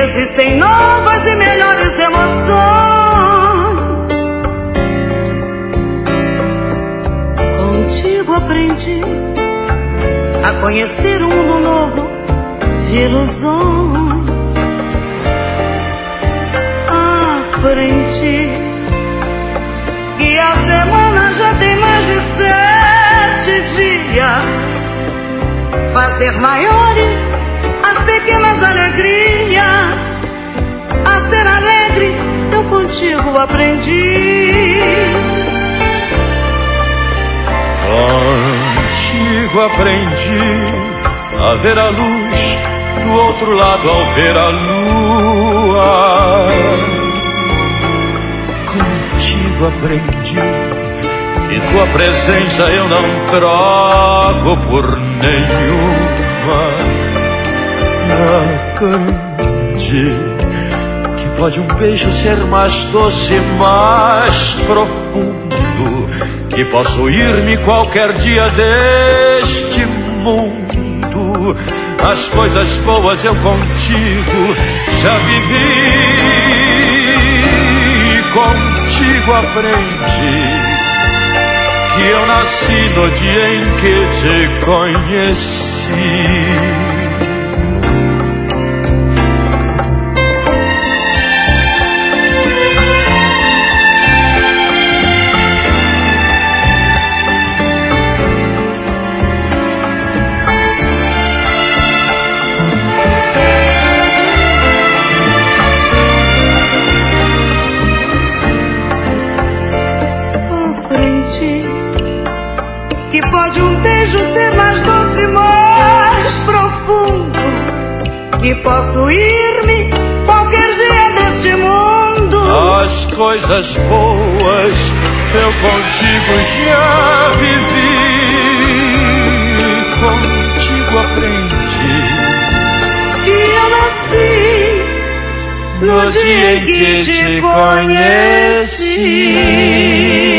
existem novas e melhores emoções. Contigo aprendi a conhecer um mundo novo de ilusões. Aprendi que a semana já tem mais de 7 dias. Fazer maiores as pequenas alegrias. A ser alegre eu contigo aprendi. Contigo aprendi a ver a luz do outro lado ao ver a lua. Contigo aprendi que tua presença eu não troco por nenhuma. Aprendi que pode um beijo ser mais doce, mais profundo, que posso ir-me qualquer dia deste mundo. As coisas boas eu contigo já vivi. Contigo aprendi que eu nasci no dia em que te conheci. Que pode um beijo ser mais doce, mais profundo, que posso ir-me qualquer dia deste mundo. As coisas boas eu contigo já vivi. Contigo aprendi que eu nasci no dia em que te conheci.